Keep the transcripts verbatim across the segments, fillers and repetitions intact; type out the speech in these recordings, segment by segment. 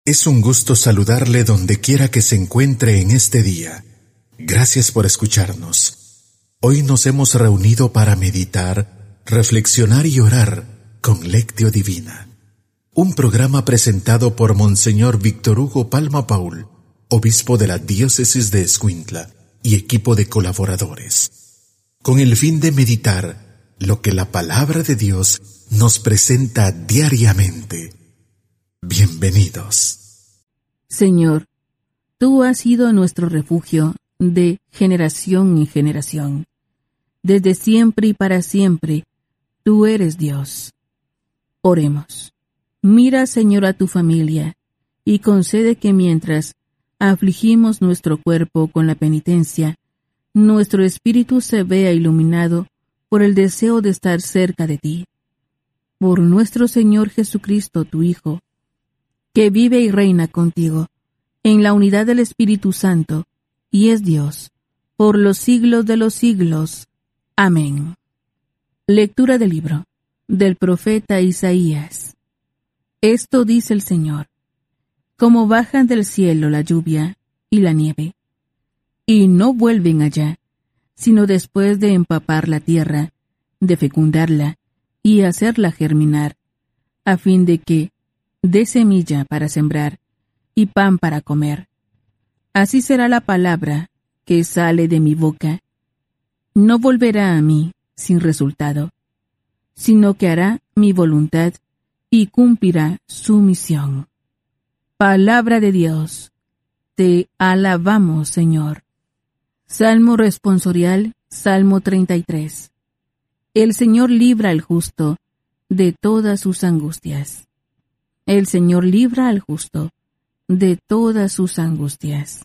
Es un gusto saludarle donde quiera que se encuentre en este día. Gracias por escucharnos. Hoy nos hemos reunido para meditar, reflexionar y orar con Lectio Divina. Un programa presentado por Monseñor Víctor Hugo Palma Paul, obispo de la diócesis de Escuintla y equipo de colaboradores, con el fin de meditar lo que la palabra de Dios nos presenta diariamente. Bienvenidos. Señor, tú has sido nuestro refugio de generación en generación. Desde siempre y para siempre, tú eres Dios. Oremos. Mira, Señor, a tu familia, y concede que mientras afligimos nuestro cuerpo con la penitencia, nuestro espíritu se vea iluminado por el deseo de estar cerca de ti. Por nuestro Señor Jesucristo, tu Hijo, que vive y reina contigo, en la unidad del Espíritu Santo, y es Dios, por los siglos de los siglos. Amén. Lectura del libro del profeta Isaías. Esto dice el Señor: como bajan del cielo la lluvia y la nieve, y no vuelven allá, sino después de empapar la tierra, de fecundarla y hacerla germinar, a fin de que dé semilla para sembrar y pan para comer. Así será la palabra que sale de mi boca. No volverá a mí sin resultado, sino que hará mi voluntad y cumplirá su misión. Palabra de Dios. Te alabamos, Señor. Salmo responsorial, Salmo treinta y tres. El Señor libra al justo de todas sus angustias. El Señor libra al justo de todas sus angustias.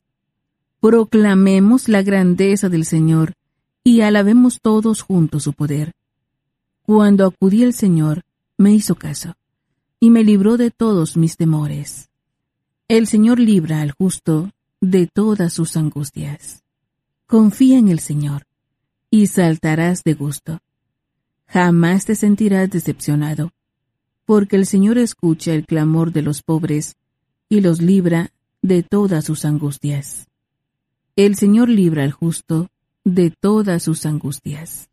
Proclamemos la grandeza del Señor y alabemos todos juntos su poder. Cuando acudí al Señor, me hizo caso y me libró de todos mis temores. El Señor libra al justo de todas sus angustias. Confía en el Señor y saltarás de gusto. Jamás te sentirás decepcionado, porque el Señor escucha el clamor de los pobres y los libra de todas sus angustias. El Señor libra al justo de todas sus angustias.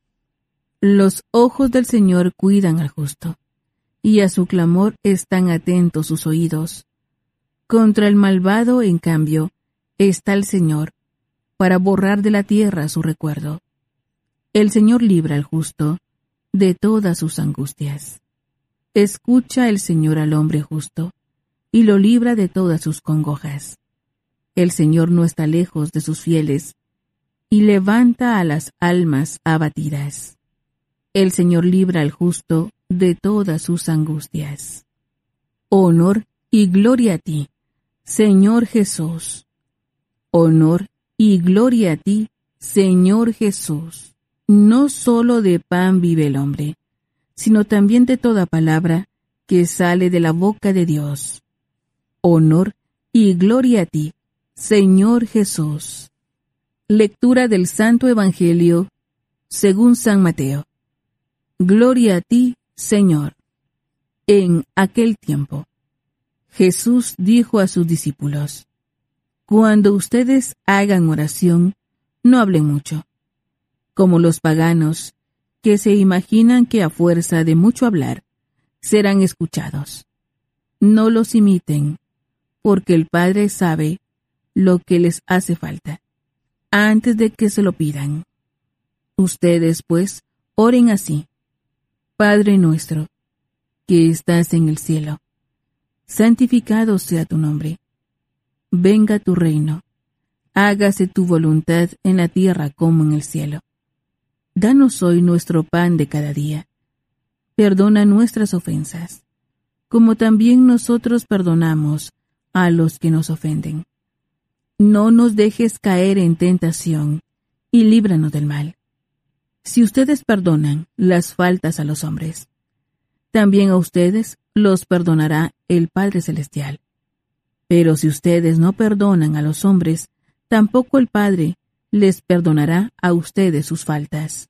Los ojos del Señor cuidan al justo, y a su clamor están atentos sus oídos. Contra el malvado, en cambio, está el Señor, para borrar de la tierra su recuerdo. El Señor libra al justo de todas sus angustias. Escucha el Señor al hombre justo, y lo libra de todas sus congojas. El Señor no está lejos de sus fieles, y levanta a las almas abatidas. El Señor libra al justo de todas sus angustias. Honor y gloria a ti, Señor Jesús. Honor y gloria a ti, Señor Jesús. No solo de pan vive el hombre, sino también de toda palabra que sale de la boca de Dios. Honor y gloria a ti, Señor Jesús. Lectura del Santo Evangelio según San Mateo. Gloria a ti, Señor. En aquel tiempo, Jesús dijo a sus discípulos: cuando ustedes hagan oración, no hablen mucho, como los paganos, que se imaginan que a fuerza de mucho hablar serán escuchados. No los imiten, porque el Padre sabe lo que les hace falta, antes de que se lo pidan. Ustedes, pues, oren así: Padre nuestro, que estás en el cielo, santificado sea tu nombre. Venga tu reino, hágase tu voluntad en la tierra como en el cielo. Danos hoy nuestro pan de cada día. Perdona nuestras ofensas, como también nosotros perdonamos a los que nos ofenden. No nos dejes caer en tentación, y líbranos del mal. Si ustedes perdonan las faltas a los hombres, también a ustedes los perdonará el Padre Celestial. Pero si ustedes no perdonan a los hombres, tampoco el Padre les perdonará a ustedes sus faltas.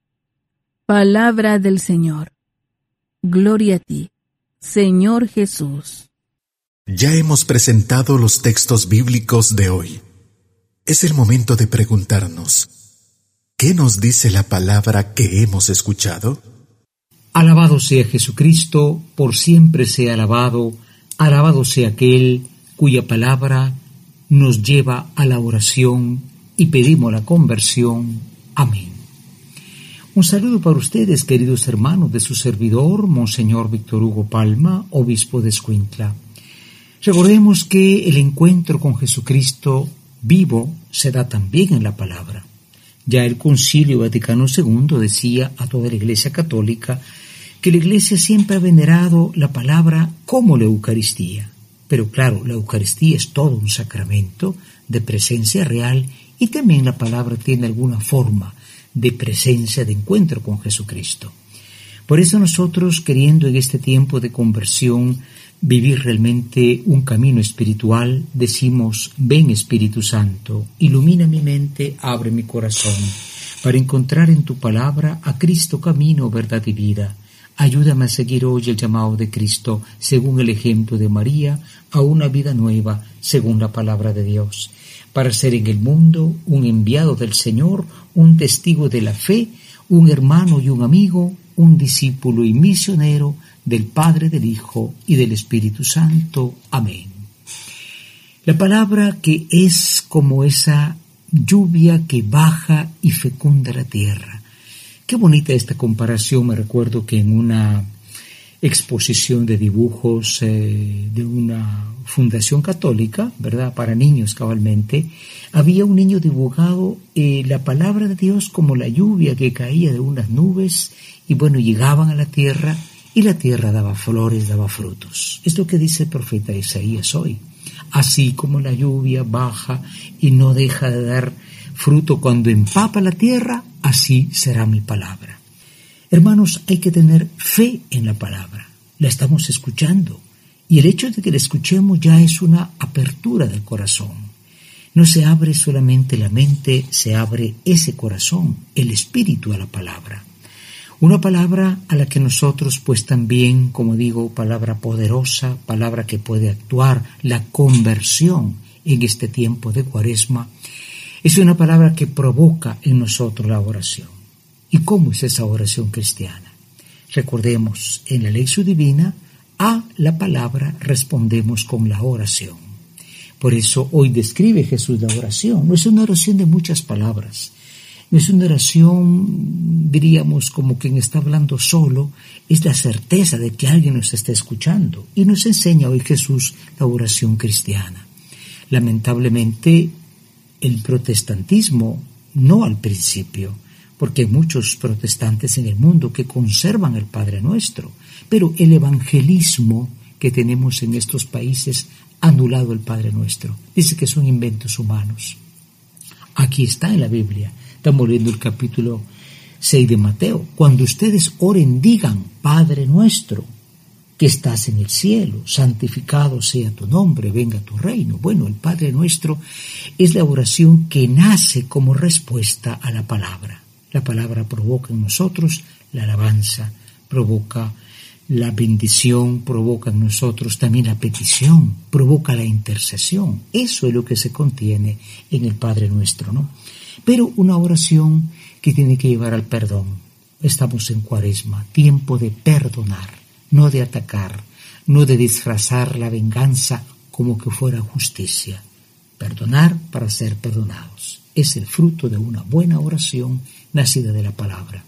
Palabra del Señor. Gloria a ti, Señor Jesús. Ya hemos presentado los textos bíblicos de hoy. Es el momento de preguntarnos, ¿qué nos dice la palabra que hemos escuchado? Alabado sea Jesucristo, por siempre sea alabado, alabado sea aquel cuya palabra nos lleva a la oración y pedimos la conversión. Amén. Un saludo para ustedes, queridos hermanos, de su servidor, Monseñor Víctor Hugo Palma, obispo de Escuintla. Recordemos que el encuentro con Jesucristo vivo se da también en la palabra. Ya el Concilio Vaticano segundo decía a toda la Iglesia católica que la Iglesia siempre ha venerado la palabra como la Eucaristía. Pero claro, la Eucaristía es todo un sacramento de presencia real y también la palabra tiene alguna forma de presencia, de encuentro con Jesucristo. Por eso nosotros, queriendo en este tiempo de conversión vivir realmente un camino espiritual, decimos: ven Espíritu Santo, ilumina mi mente, abre mi corazón, para encontrar en tu palabra a Cristo camino, verdad y vida. Ayúdame a seguir hoy el llamado de Cristo, según el ejemplo de María, a una vida nueva, según la palabra de Dios, para ser en el mundo un enviado del Señor, un testigo de la fe, un hermano y un amigo, un discípulo y misionero del Padre, del Hijo y del Espíritu Santo. Amén. La palabra que es como esa lluvia que baja y fecunda la tierra. Qué bonita esta comparación. Me recuerdo que en una exposición de dibujos eh, de una fundación católica, ¿verdad?, para niños cabalmente, había un niño dibujado eh, la palabra de Dios como la lluvia que caía de unas nubes y bueno, llegaban a la tierra y la tierra daba flores, daba frutos. Es lo que dice el profeta Isaías hoy. Así como la lluvia baja y no deja de dar fruto cuando empapa la tierra, así será mi palabra. Hermanos, hay que tener fe en la palabra. La estamos escuchando. Y el hecho de que la escuchemos ya es una apertura del corazón. No se abre solamente la mente, se abre ese corazón, el espíritu a la palabra. Una palabra a la que nosotros, pues también, como digo, palabra poderosa, palabra que puede actuar, la conversión en este tiempo de Cuaresma, es una palabra que provoca en nosotros la oración. ¿Y cómo es esa oración cristiana? Recordemos, en la lección divina, a la palabra respondemos con la oración. Por eso hoy describe Jesús la oración. No es una oración de muchas palabras. No es una oración, diríamos, como quien está hablando solo. Es la certeza de que alguien nos está escuchando. Y nos enseña hoy Jesús la oración cristiana. Lamentablemente, el protestantismo, no al principio, porque hay muchos protestantes en el mundo que conservan el Padre Nuestro, pero el evangelismo que tenemos en estos países ha anulado el Padre Nuestro. Dice que son inventos humanos. Aquí está en la Biblia. Estamos leyendo el capítulo seis de Mateo. Cuando ustedes oren, digan: Padre Nuestro, que estás en el cielo, santificado sea tu nombre, venga tu reino. Bueno, el Padre Nuestro es la oración que nace como respuesta a la palabra. La palabra provoca en nosotros la alabanza, provoca la bendición, provoca en nosotros también la petición, provoca la intercesión. Eso es lo que se contiene en el Padre Nuestro, ¿no? Pero una oración que tiene que llevar al perdón. Estamos en Cuaresma, tiempo de perdonar, no de atacar, no de disfrazar la venganza como que fuera justicia. Perdonar para ser perdonados. Es el fruto de una buena oración nacida de la palabra.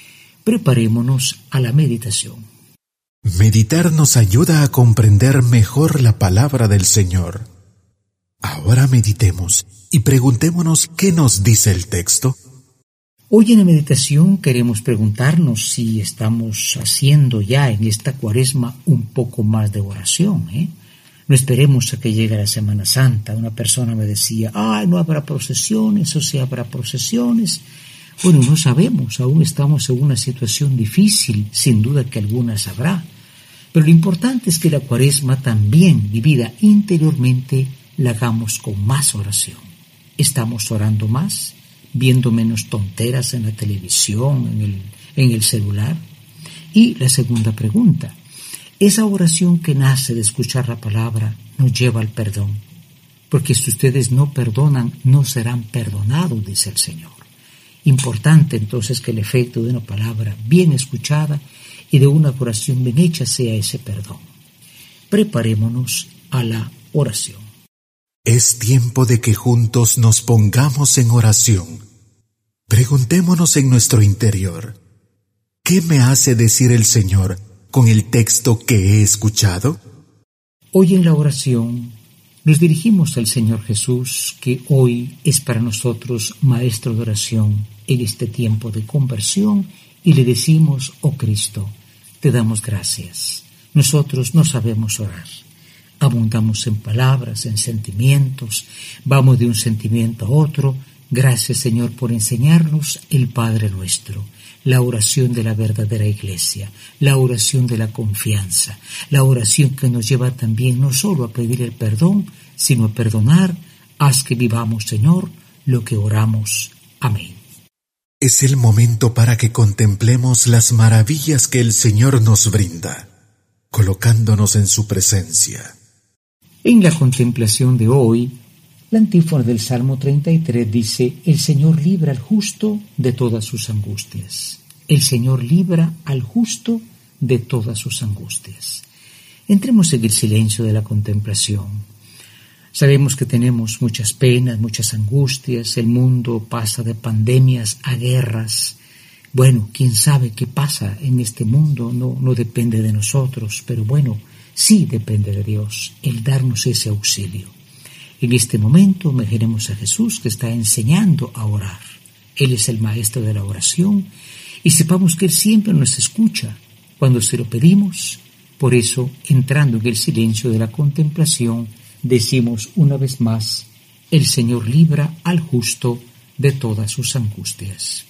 Preparémonos a la meditación. Meditar nos ayuda a comprender mejor la palabra del Señor. Ahora meditemos y preguntémonos qué nos dice el texto. Hoy en la meditación queremos preguntarnos si estamos haciendo ya en esta Cuaresma un poco más de oración, ¿eh? No esperemos a que llegue la Semana Santa. Una persona me decía: ¡ay, no habrá procesiones! O sí habrá procesiones. Bueno, no sabemos, aún estamos en una situación difícil, sin duda que algunas habrá. Pero lo importante es que la Cuaresma también, vivida interiormente, la hagamos con más oración. ¿Estamos orando más? ¿Viendo menos tonteras en la televisión, en el, en el celular? Y la segunda pregunta: Esa oración que nace de escuchar la palabra nos lleva al perdón, porque si ustedes no perdonan, no serán perdonados, dice el Señor. Importante entonces que el efecto de una palabra bien escuchada y de una oración bien hecha sea ese perdón. Preparémonos a la oración. Es tiempo de que juntos nos pongamos en oración. Preguntémonos en nuestro interior, ¿qué me hace decir el Señor con el texto que he escuchado? Hoy en la oración nos dirigimos al Señor Jesús, que hoy es para nosotros maestro de oración en este tiempo de conversión, y le decimos: oh Cristo, te damos gracias. Nosotros no sabemos orar. Abundamos en palabras, en sentimientos, vamos de un sentimiento a otro. Gracias, Señor, por enseñarnos el Padre Nuestro, la oración de la verdadera iglesia, la oración de la confianza, la oración que nos lleva también no solo a pedir el perdón, sino a perdonar. Haz que vivamos, Señor, lo que oramos. Amén. Es el momento para que contemplemos las maravillas que el Señor nos brinda, colocándonos en su presencia. En la contemplación de hoy, la antífona del Salmo treinta y tres dice: el Señor libra al justo de todas sus angustias. El Señor libra al justo de todas sus angustias. Entremos en el silencio de la contemplación. Sabemos que tenemos muchas penas, muchas angustias. El mundo pasa de pandemias a guerras. Bueno, quién sabe qué pasa en este mundo, no, no depende de nosotros, pero bueno, sí depende de Dios, el darnos ese auxilio. En este momento imaginemos a Jesús que está enseñando a orar. Él es el maestro de la oración y sepamos que Él siempre nos escucha cuando se lo pedimos. Por eso, entrando en el silencio de la contemplación, decimos una vez más: el Señor libra al justo de todas sus angustias.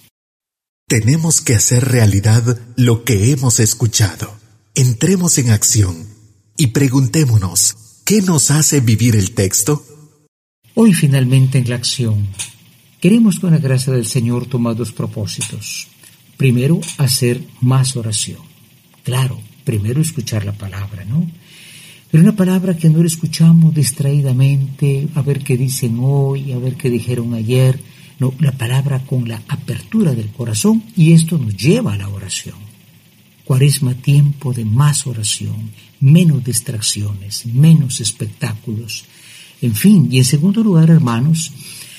Tenemos que hacer realidad lo que hemos escuchado. Entremos en acción y preguntémonos, ¿qué nos hace vivir el texto? Hoy finalmente en la acción, queremos con la gracia del Señor tomar dos propósitos. Primero, hacer más oración. Claro, primero escuchar la palabra, ¿no? Pero una palabra que no la escuchamos distraídamente, a ver qué dicen hoy, a ver qué dijeron ayer. No, la palabra con la apertura del corazón, y esto nos lleva a la oración. Cuaresma, tiempo de más oración, menos distracciones, menos espectáculos. En fin, y en segundo lugar, hermanos,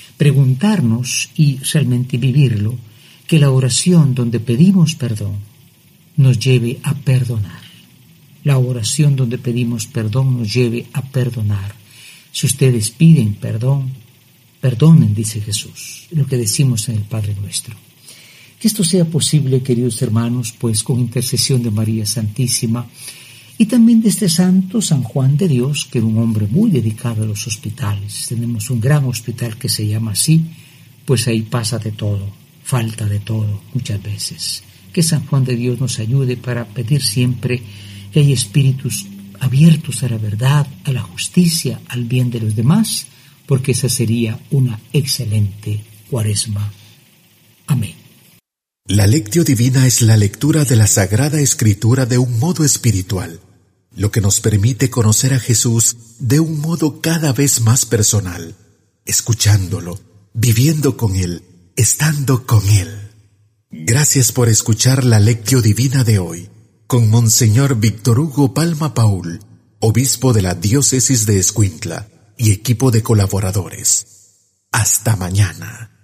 preguntarnos y realmente vivirlo, que la oración donde pedimos perdón nos lleve a perdonar. La oración donde pedimos perdón nos lleve a perdonar. Si ustedes piden perdón, perdonen, dice Jesús, lo que decimos en el Padre Nuestro. Que esto sea posible, queridos hermanos, pues con intercesión de María Santísima y también de este santo San Juan de Dios, que era un hombre muy dedicado a los hospitales. Tenemos un gran hospital que se llama así, pues ahí pasa de todo, falta de todo muchas veces. Que San Juan de Dios nos ayude para pedir siempre que hay espíritus abiertos a la verdad, a la justicia, al bien de los demás, porque esa sería una excelente Cuaresma. Amén. La Lectio Divina es la lectura de la Sagrada Escritura de un modo espiritual, lo que nos permite conocer a Jesús de un modo cada vez más personal, escuchándolo, viviendo con Él, estando con Él. Gracias por escuchar la Lectio Divina de hoy, con Monseñor Víctor Hugo Palma Paul, obispo de la Diócesis de Escuintla, y equipo de colaboradores. Hasta mañana.